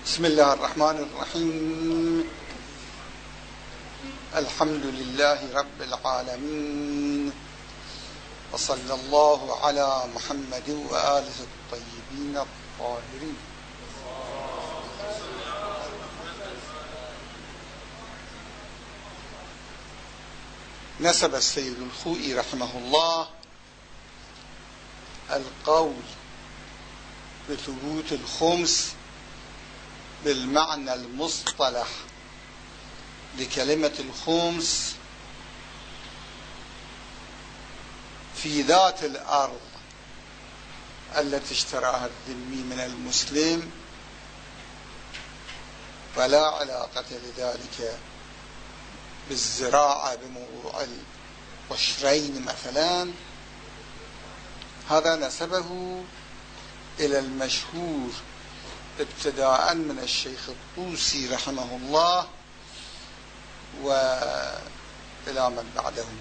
بسم الله الرحمن الرحيم. الحمد لله رب العالمين، وصلى الله على محمد وآله الطيبين الطاهرين. نسب السيد الخوئي رحمه الله القول بثبوت الخمس بالمعنى المصطلح لكلمة الخمس في ذات الأرض التي اشتراها الذمي من المسلم، ولا علاقة لذلك بالزراعة بموضوع القشرين مثلا. هذا نسبه إلى المشهور ابتداء من الشيخ الطوسي رحمه الله وإلى من بعدهم،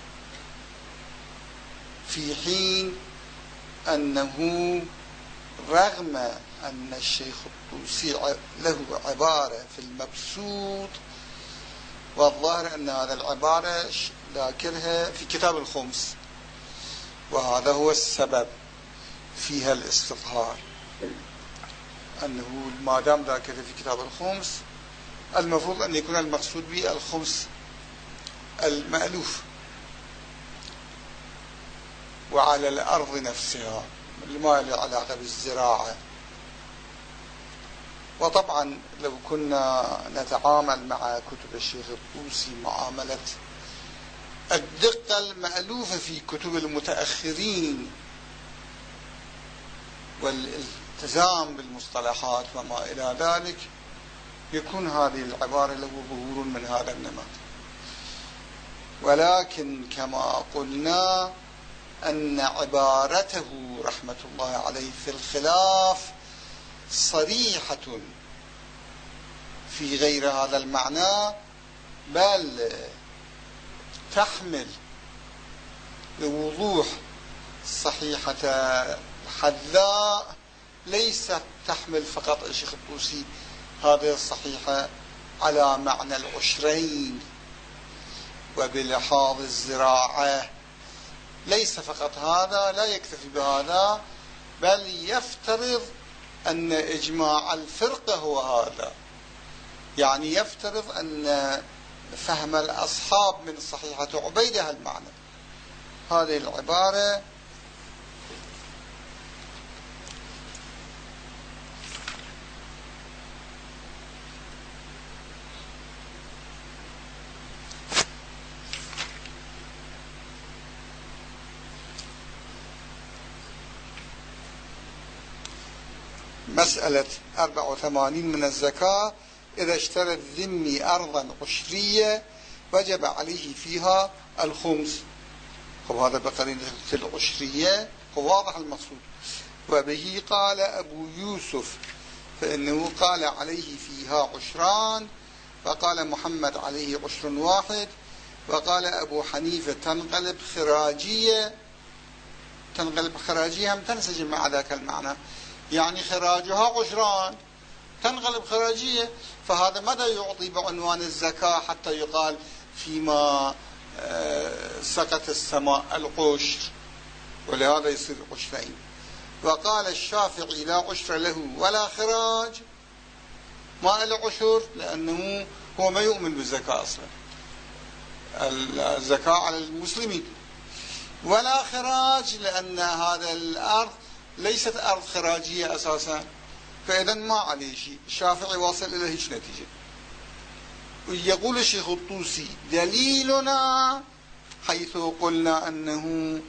في حين أنه رغم أن الشيخ الطوسي له عبارة في المبسوط، والظاهر أن هذا العبارة ذاكرها في كتاب الخمس، وهذا هو السبب فيها الاستظهار، أنه ما دام ذاكرها في كتاب الخمس المفروض أن يكون المقصود به الخمس المألوف وعلى الأرض نفسها، ما له علاقة بالزراعة. وطبعا لو كنا نتعامل مع كتب الشيخ الطوسي معاملة الدقة المألوفة في كتب المتأخرين والالتزام بالمصطلحات وما إلى ذلك، يكون هذه العبارة له ظهور من هذا النمط. ولكن كما قلنا أن عبارته رحمة الله عليه في الخلاف صريحة في غير هذا المعنى، بل تحمل بوضوح صحيحة الحذاء، ليست تحمل فقط الشيخ الطوسي هذه الصحيحة على معنى العشرين وبلحاظ الزراعة، ليس فقط هذا، لا يكتفي بهذا، بل يفترض أن إجماع الفرقة هو هذا، يعني يفترض أن فهم الأصحاب من صحيحة عبيدة المعنى. هذه العبارة مسألة 84 من الزكاة: إذا اشترى الذمي أرضا عشرية وجب عليه فيها الخمس. هذا بقرينة العشرية واضح المقصود. وبه قال أبو يوسف، فإنه قال عليه فيها عشران، وقال محمد عليه عشر واحد، وقال أبو حنيفة تنقلب خراجية. تنقلب خراجية هم تنسجم مع ذاك المعنى، يعني خراجها عشران تنقلب خراجية، فهذا ماذا يعطي بعنوان الزكاة حتى يقال فيما سقط السماء العشر، ولهذا يصير عشرين. وقال الشافعي لا عشر له ولا خراج، ما له عشر لأنه هو ما يؤمن بالزكاة أصلا، الزكاة على المسلمين، ولا خراج لأن هذا الأرض ليست أرض خراجية أساسا، فإذا ما عليه شيء. الشافعي واصل إلى هيك نتيجة. ويقول الشيخ الطوسي: دليلنا حيث قلنا أنه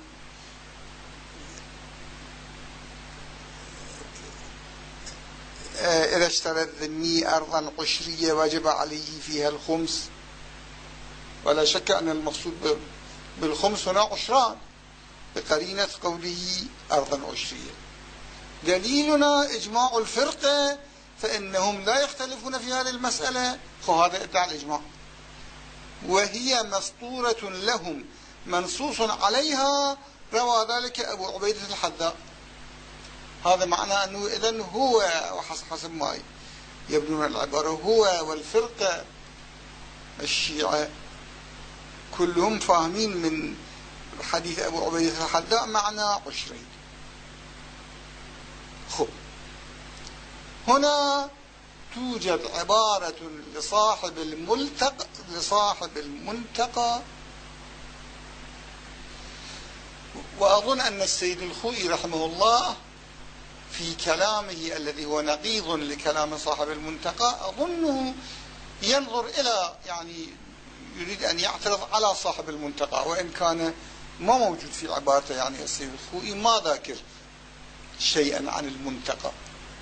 إذا اشترى الذمي أرضا عشرية وجب عليه فيها الخمس، ولا شك أن المقصود بالخمس هنا عشران بقرينة قوله أرضا عشرية. دليلنا إجماع الفرقة، فإنهم لا يختلفون في هذه المسألة، فهذا ادعى الإجماع، وهي مسطورة لهم منصوص عليها، روى ذلك أبو عبيدة الحذاء. هذا معنى أنه إذن هو حسب ما يبنون العبارة. هو والفرقة الشيعة كلهم فاهمين من حديث أبو عبيدة الحداء معنى عشرين. خب، هنا توجد عبارة لصاحب المنتقى، وأظن أن السيد الخوئي رحمه الله في كلامه الذي هو نقيض لكلام صاحب المنتقى أظنه ينظر إلى، يعني يريد أن يعترض على صاحب المنتقى، وإن كان ما موجود في عبارته. يعني السيد الخوئي ما ذاكر شيئا عن المنتقى،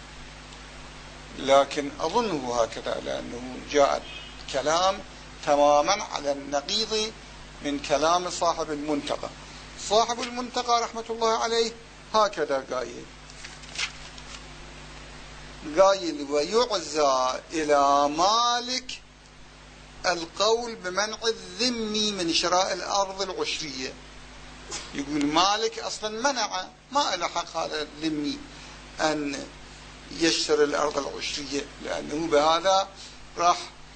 لكن أظنه هكذا، لأنه جاء كلام تماما على النقيض من كلام صاحب المنتقى. صاحب المنتقى رحمة الله عليه هكذا قايل ويعزى إلى مالك القول بمنع الذمي من شراء الأرض العشرية. يقول مالك أصلا منع، ما له حق هذا الذمي أن يشتري الأرض العشرية، لأنه بهذا راح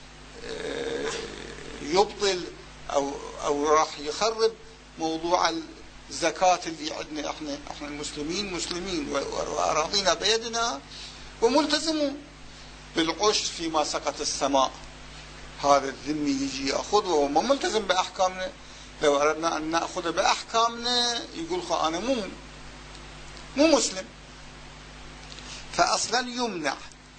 يبطل أو راح يخرب موضوع الزكاة اللي عندنا. احنا المسلمين وأراضينا بيدنا وملتزمون بالعشر فيما سقط السماء. هذا الذمي يجي يأخذ وهو ما ملتزم بأحكامنا. لو أردنا أن نأخذ بأحكامنا يقول أنا مو مسلم. فأصلا يمنع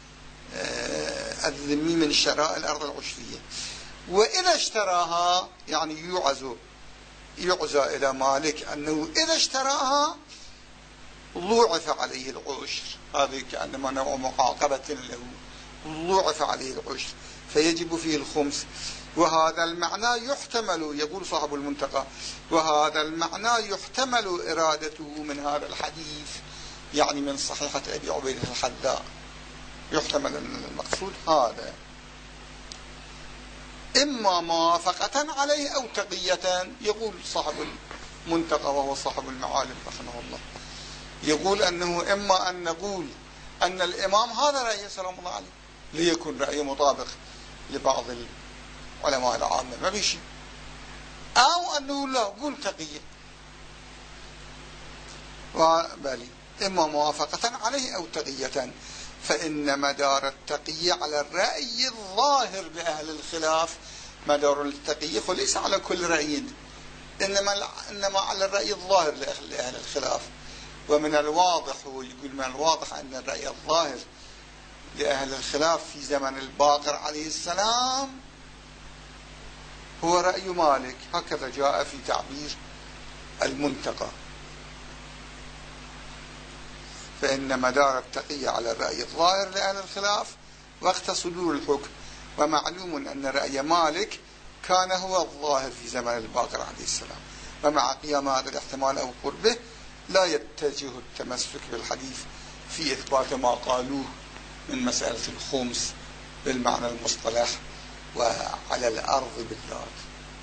الذمي من شراء الأرض العشرية، وإذا اشتراها يعني يعزى إلى مالك أنه إذا اشتراها ضوعف عليه العشر. هذا كأنما نوع معاقبة له، ضوعف عليه العشر فيجب فيه الخمس. وهذا المعنى يحتمل، يقول صاحب المنتقى، وهذا المعنى يحتمل إرادته من هذا الحديث، يعني من صحيحة أبي عبيدة الحداء، يحتمل أن المقصود هذا إما موافقة عليه أو تقية. يقول صاحب المنتقى وهو صاحب المعالم رحمه الله، يقول أنه إما أن نقول أن الإمام هذا رأيه سلام الله عليه ليكون رأيه مطابق لبعض العلماء العامة ما بيشي، أو أنه لا قول تقية وبالي، إما موافقة عليه أو تقية. فإن مدار التقية على الرأي الظاهر بأهل الخلاف. مدار التقية ليس على كل رأي، إنما على الرأي الظاهر لأهل الخلاف. ومن الواضح، ويقول من الواضح أن الرأي الظاهر لأهل الخلاف في زمن الباقر عليه السلام هو رأي مالك. هكذا جاء في تعبير المنتقى. فإن مدار التقية على الرأي الظاهر لأهل الخلاف وقت صدور الحكم. ومعلوم أن رأي مالك كان هو الظاهر في زمن الباقر عليه السلام، ومع قيام هذا الاحتمال أو قربه لا يتجه التمسك بالحديث في إثبات ما قالوه من مسألة الخمس بالمعنى المصطلح وعلى الأرض بالذات.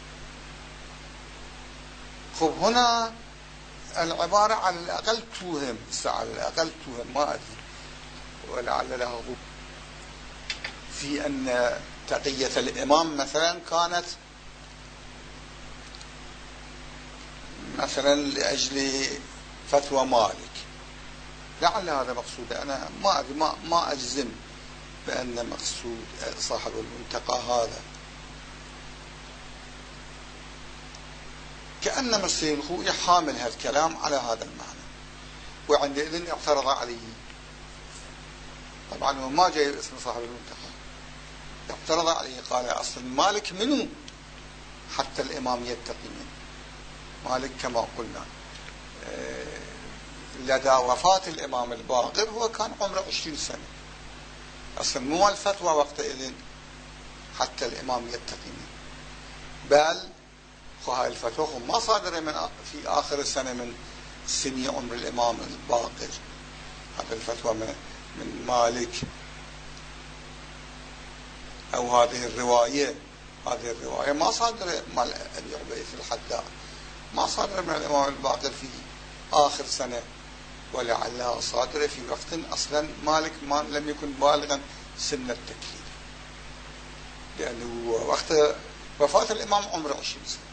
خب، هنا العبارة على الأقل توهم، على الأقل توهم، ما أدري ولعل لها ضوء في أن تقية الإمام مثلا كانت مثلا لأجل فتوى مالك، لعل هذا مقصود. أنا ما أدري، ما أجزم بأن مقصود صاحب المنتقى هذا. كأنما السيد الخوئي حامل هالكلام على هذا المعنى، وعندئذ اعترض عليه. طبعا هو ما جاي باسم صاحب المنتقى، اعترض عليه، قال أصلا مالك منه حتى الإمام يتقي منه. مالك كما قلنا لدى وفاة الإمام الباقر هو كان عمره 20 سنة، أصلا مو الفتوى وقتئذ حتى الإمام يتقي منه، بل هاي الفتوى ما صادرة في آخر السنة من سني عمر الإمام الباقر. هذه الفتوى من مالك، أو هذه الرواية ما صادرة مال أبي عبيدة الحداء، ما صادرة من الإمام الباقر في آخر سنة ولعلها صادرة في وقت أصلا مالك ما لم يكن بالغا سن التكليف، لأنه وقت وفاة الإمام عمره 20 سنة.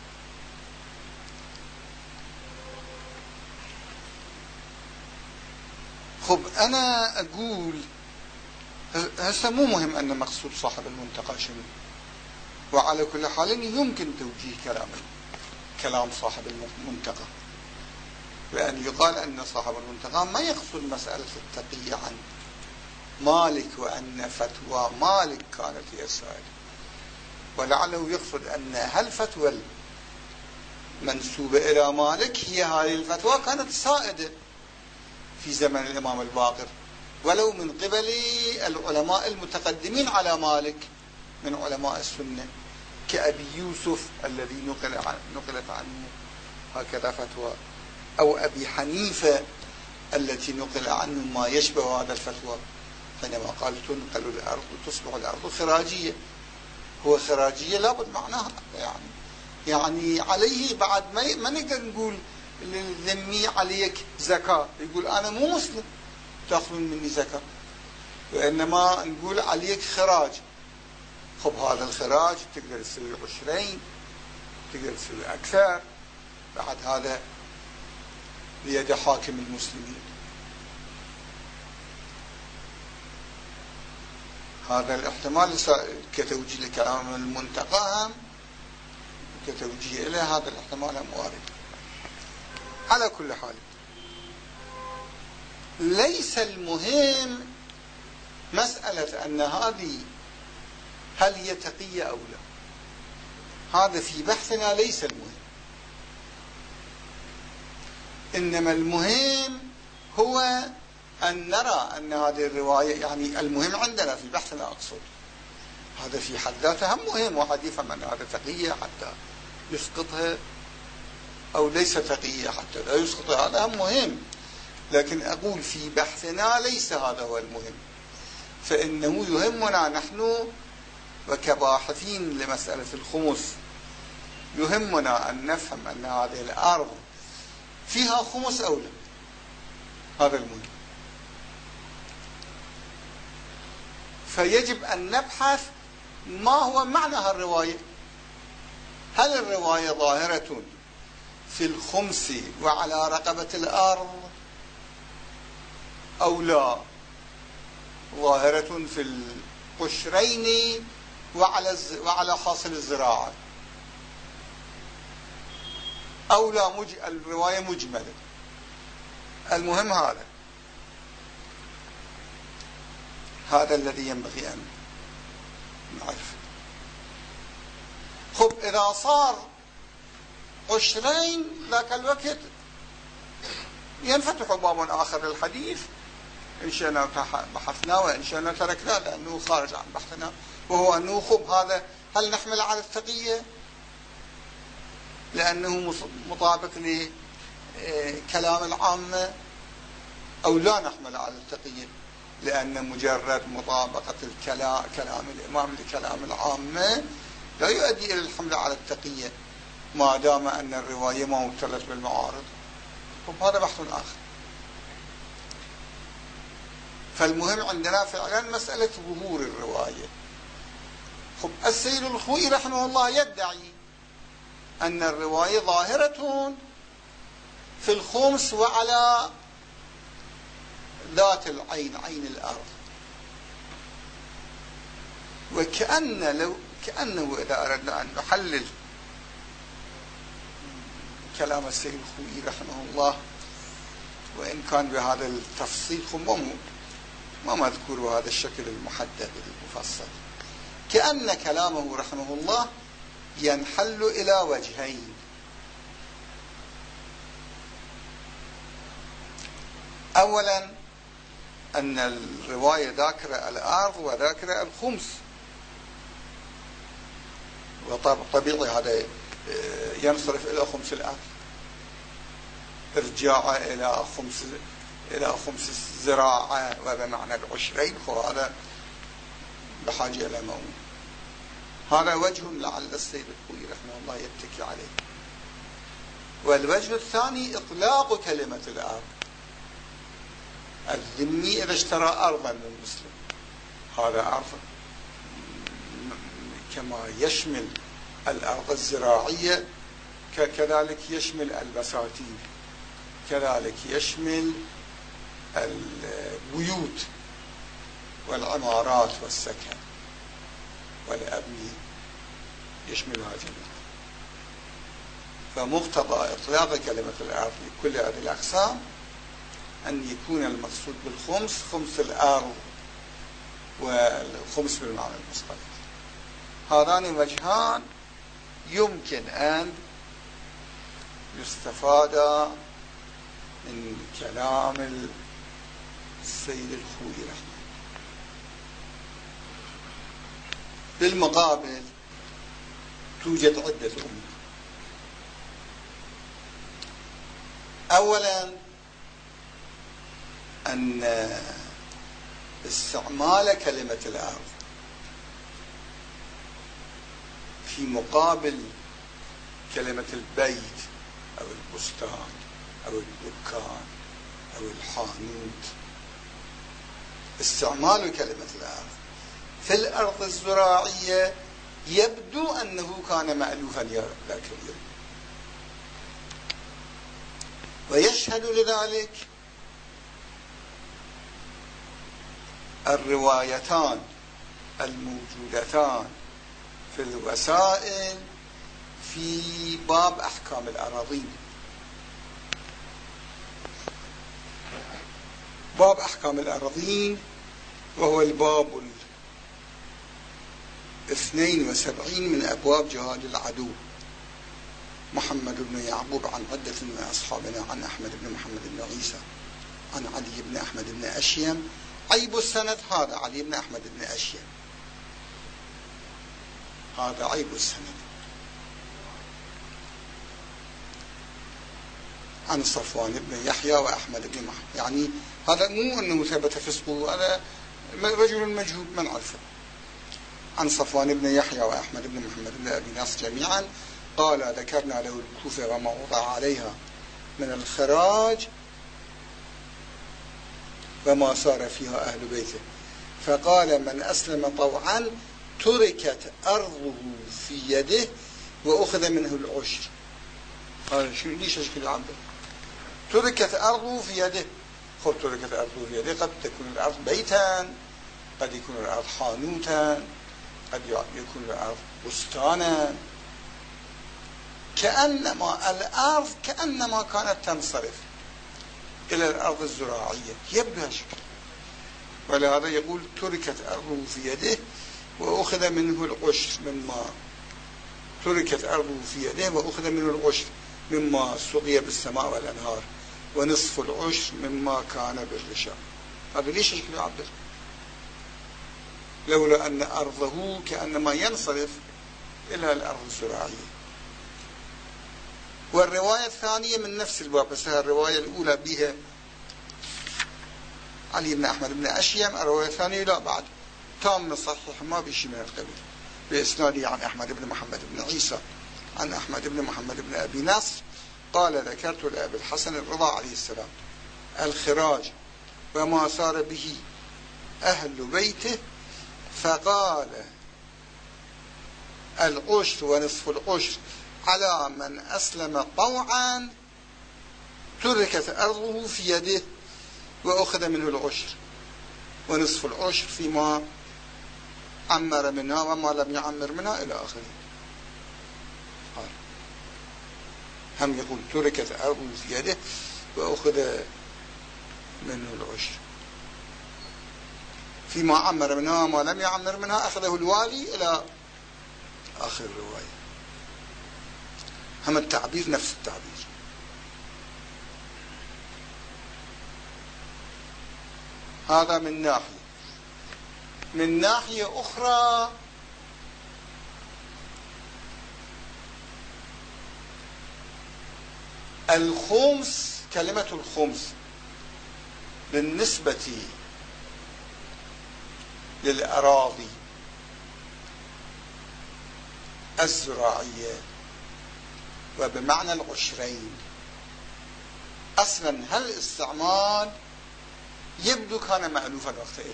خب أنا أقول هسه مو مهم أن مقصود صاحب المنتقى شنو، وعلى كل حال يمكن توجيه كلام صاحب المنتقى، بأن يقال أن صاحب المنتقى ما يقصد مسألة التقية عن مالك وأن فتوى مالك كانت هي السائدة، ولعله يقصد أن هالفتوى المنسوبة إلى مالك هي هذه الفتوى كانت سائدة في زمن الإمام الباقر، ولو من قبل العلماء المتقدمين على مالك من علماء السنة كأبي يوسف الذي نقلت عنه هكذا فتوى، أو أبي حنيفة التي نقل عنه ما يشبه هذا الفتوى حينما قال تنقل الأرض تصبح الأرض خراجية. هو خراجية لابد معناها يعني عليه بعد ما نقدر نقول للذمي عليك زكاة، يقول أنا مو مسلم تأخذون مني زكاة، وإنما نقول عليك خراج. خب هذا الخراج تقدر تسوي 20 تقدر تسوي أكثر، بعد هذا بيد حاكم المسلمين. هذا الاحتمال كتوجيه لكلام المنتقى هم كتوجيه إلى هذا الاحتمال هم وارد. على كل حال ليس المهم مسألة أن هذه هل هي تقية أو لا، هذا في بحثنا ليس المهم، إنما المهم هو أن نرى أن هذه الرواية يعني المهم عندنا في بحثنا أقصد، هذا في حد ذاته هم مهم، واحد يفهم أن هذا تقية حتى يسقطها أو ليس تقية حتى لا يسقطها، هذا هم مهم، لكن أقول في بحثنا ليس هذا هو المهم، فإنه يهمنا نحن وكباحثين لمسألة الخمس يهمنا أن نفهم أن هذه الأرض فيها خمس أو لا، هذا المهم. فيجب أن نبحث ما هو معنى هالرواية، هل الرواية ظاهرة في الخمس وعلى رقبة الأرض أو لا، ظاهرة في القشرين وعلى حاصل الزراعة أو لا، الرواية مجملة. المهم هذا الذي ينبغي أن نعرف. خب إذا صار قشرين ذاك الوقت ينفتح باب آخر للحديث، إن شئنا بحثنا وإن شئنا تركنا لأنه خارج عن بحثنا، وهو أنه خب هذا هل نحمل على التقية لأنه مطابق لكلام العامة أو لا نحمل على التقية لأن مجرد مطابقة كلام الإمام لكلام العامة لا يؤدي إلى الحمل على التقية ما دام أن الرواية ما مبتلت بالمعارض. هذا بحث آخر. فالمهم عندنا فعلا مسألة ظهور الرواية. السيد الخوئي رحمه الله يدعي أن الرواية ظاهرة في الخمس وعلى ذات العين، عين الأرض، كأنه إذا أردنا أن نحلل كلام السيد الخوئي رحمه الله وإن كان بهذا التفصيل ما مذكور بهذا الشكل المحدد المفصل، كأن كلامه رحمه الله ينحل إلى وجهين. أولا أن الرواية ذاكرة الأرض وذاكرة الخمس، وطبيعي هذا ينصرف إلى خمس الأرض، ارجاع إلى خمس الزراعة وبمعنى العشرين، وهذا بحاجة إلى موم. هذا وجه لعل السيد الخوئي رحمه الله يتكي عليه. والوجه الثاني إطلاق كلمة الأرض، الذمي إذا اشترى أرضا من مسلم، هذا أرض كما يشمل الأرض الزراعية كذلك يشمل البساتين، كذلك يشمل البيوت والعمارات والسكن والأبنية، يشملها جميعا. فمقتضى إطلاق كلمة الأرض لكل هذه الأقسام أن يكون المقصود بالخمس خمس الأرض، والخمس بالمعنى المصطلح. هذان وجهان يمكن أن يستفاد من كلام السيد الخوئي رحمه الله. بالمقابل توجد عدة أمور. أولا أن استعمال كلمة الأرض في مقابل كلمة البيت أو البستان أو الدكان أو الحانوت، استعمال كلمة الأرض في الأرض الزراعية يبدو أنه كان مألوفا لا كبير، ويشهد لذلك الروايتان الموجودتان في الوسائل في باب أحكام الأراضين. باب أحكام الأراضين وهو الباب 72 من أبواب جهاد العدو. محمد بن يعقوب عن عدة من أصحابنا عن أحمد بن محمد بن عيسى عن علي بن أحمد بن أشيم. عيب السند هذا علي بن أحمد بن أشيم، هذا عيب السند. عن صفوان بن يحيى وأحمد بن محمد، يعني هذا مو أنه ثبت فسقه، هذا رجل مجهول من عرفه. عن صفوان بن يحيى وأحمد بن محمد بن أبي نصر جميعا قال ذكرنا له الكوفة وما وضع عليها من الخراج وما صار فيها أهل بيته، فقال من أسلم طوعا تركت أرضه في يده وأخذ منه العشر. قال شو ليش أشكل عبده؟ تركت أرضه في يده. خب تركت أرضه في يده، قد تكون الأرض بيتا، قد يكون الأرض حانوتا، قد يكون الأرض بستانا، كأنما الأرض كأنما كانت تنصرف إلى الأرض الزراعية، يبدو هالشكل. ولهذا يقول تركت أرضه في يده وأخذ منه العشر مما تركت أرضه في يده وأخذ منه العشر مما سقي بالسماء والأنهار ونصف العشر مما كان بالرشا. هذا ليش يشكل عبده؟ لولا أن أرضه كأنما ينصرف إلى الأرض الزراعية. والرواية الثانية من نفس الباب، بس الرواية الأولى بها علي بن أحمد بن أشيم، الرواية الثانية لا بعد تام صحيح ما بشيء من القبيل، بإسناده عن أحمد بن محمد بن عيسى عن أحمد بن محمد بن أبي نصر قال ذكرت لأبي الحسن الرضا عليه السلام الخراج وما صار به أهل بيته، فقال العشر ونصف العشر على من أسلم طوعا تركت أرضه في يده وأخذ منه العشر ونصف العشر فيما عمر منها وما لم يعمر منها إلى آخره. هم يقول تركت أرضه في يده وأخذ منه العشر فيما عمر منها وما لم يعمر منها أخذه الوالي إلى آخر الرواية. هم التعبير نفس التعبير. هذا من ناحية. من ناحية أخرى الخمس، كلمة الخمس بالنسبة للأراضي الزراعية وبمعنى العشرين، أصلا هل استعمال يبدو كان مألوفا وقتئذ.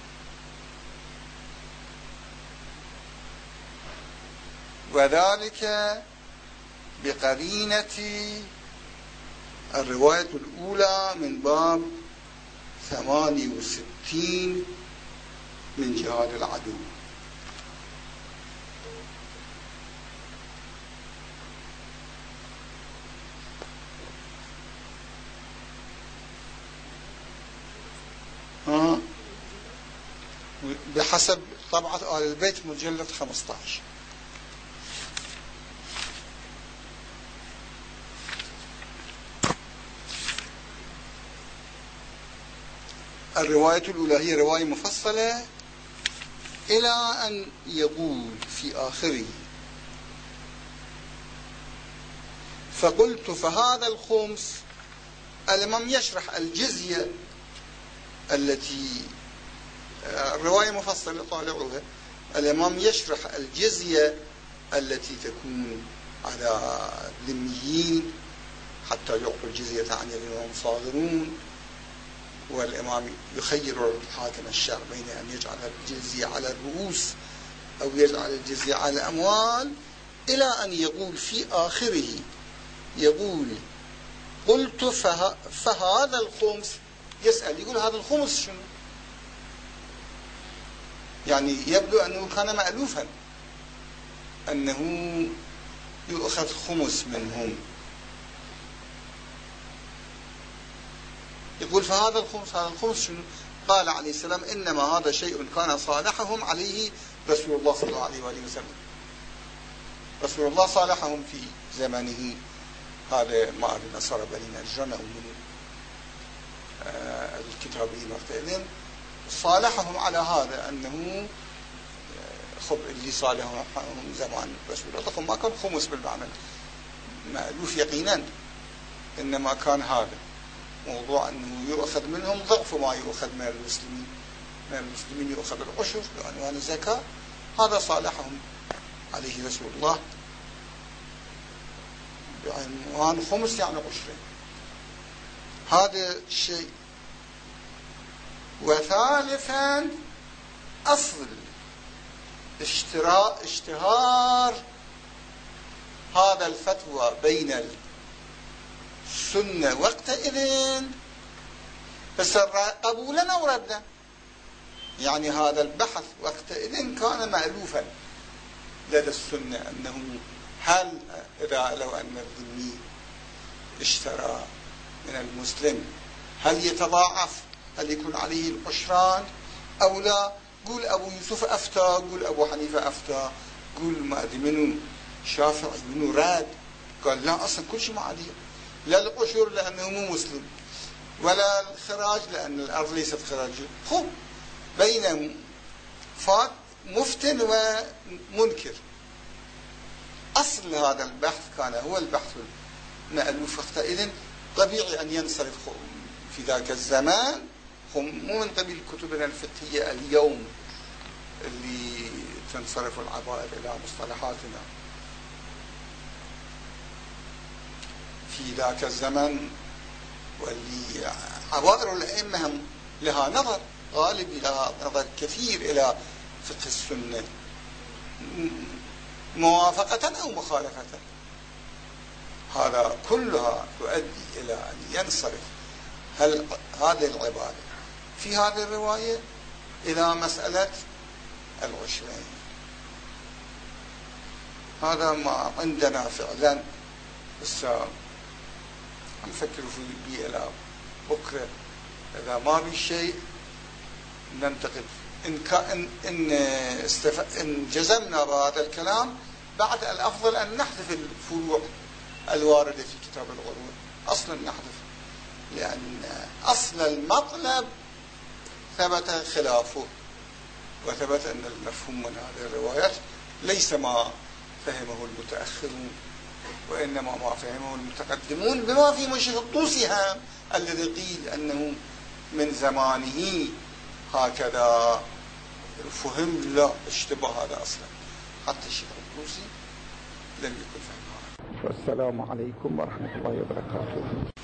وذلك بقرينة الرواية الأولى من باب 68 من جهاد العدو. بحسب طبعة آل البيت مجلد 15. الرواية الأولى هي رواية مفصلة إلى أن يقول في آخره: فقلت فهذا الخمس. الإمام يشرح الجزية التي الرواية مفصلة طالعوها. الإمام يشرح الجزية التي تكون على الذميين حتى يعطوا الجزية عن يد وهم صاغرون، والإمام يخير الحاكم الشرع بين أن يجعل الجزية على الرؤوس أو يجعل الجزية على الأموال، إلى أن يقول في آخره يقول: قلت فهذا الخمس. يسأل يقول هذا الخمس شنو؟ يعني يبدو أنه كان مألوفا أنه يؤخذ خمس منهم. يقول فهذا الخمس، هذا الخمس شنو؟ قال عليه السلام: إنما هذا شيء كان صالحهم عليه رسول الله صلى الله عليه وآله وسلم. رسول الله صالحهم في زمانه، هذا ما أدري نصارى بني نجران أو من الكتابيين وقتئذ صالحهم على هذا، أنه اللي صالحهم زمان رسول الله ما كان خمس بالمعنى مألوف يقينا، إنما كان هذا موضوع أنه يؤخذ منهم ضعف ما يؤخذ من المسلمين. من المسلمين يؤخذ العشر بعنوان الزكاة، هذا صالحهم عليه رسول الله بعنوان خمس يعني عشرين. هذا الشيء. وثالثا أصل اشتهار هذا الفتوى بين السنة وقتئذ فسر قبولا أو ردا. يعني هذا البحث وقتئذ كان مألوفا لدى السنة، أنه هل إذا لو أن الذمي اشترى من المسلم هل يتضاعف؟ هل يكون عليه العشران أو لا؟ قول أبو يوسف أفتى، قول أبو حنيفة أفتى، قول ما أدري منو شافعي منو راد، قال لا أصلا كل شيء ما عليه، لا العشر لأنه مو مسلم، ولا الخراج لأن الأرض ليست خراجه. خب بين فات مفتن ومنكر. أصل هذا البحث كان هو البحث المألوف وقتئذ. طبيعي أن ينصرف في ذاك الزمان، مو من قبيل كتبنا الفقهية اليوم اللي تنصرف العبائر إلى مصطلحاتنا. في ذاك الزمن واللي عبائر الأئمة هم لها نظر غالب، لها نظر كثير إلى فقه السنة موافقة أو مخالفة. هذا كلها تؤدي إلى أن ينصرف هل هذه العبارة في هذه الرواية إلى مسألة العشرين. هذا ما عندنا فعلا. بس نفكر فيه إلى بكرة، إذا ما في شيء ننتقد. إن جزمنا بهذا الكلام بعد الأفضل أن نحذف الفروع الواردة في كتاب الغروة، أصلا نحذف، لأن أصل المطلب ثبت خلافه، وثبت أن المفهوم من هذه الروايات ليس ما فهمه المتأخرون، وإنما ما فهمه المتقدمون، بما في من الشيخ الطوسي الذي قيل أنه من زمانه هكذا فهم. لا، اشتبه هذا أصلا، حتى الشيخ الطوسي لم يكن فهمه. والسلام عليكم ورحمة الله وبركاته.